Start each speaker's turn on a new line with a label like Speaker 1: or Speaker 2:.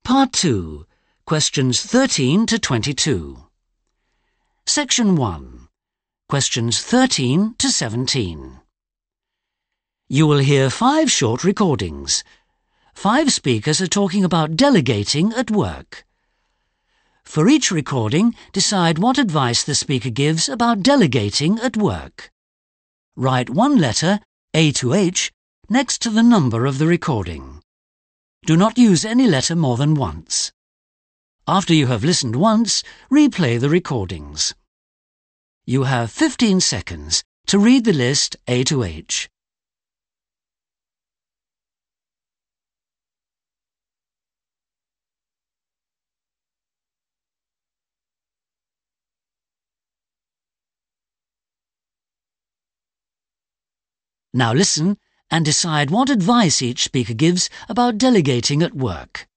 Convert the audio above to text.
Speaker 1: Part 2, Questions 13 to 22. Section 1, Questions 13 to 17. You will hear 5 short recordings. 5 speakers are talking about delegating at work. For each recording, decide what advice the speaker gives about delegating at work. Write one letter, A to H, next to the number of the recording. Do not use any letter more than once. After you have listened once, replay the recordings. You have 15 seconds to read the list A to H. Now listen and decide what advice each speaker gives about delegating at work.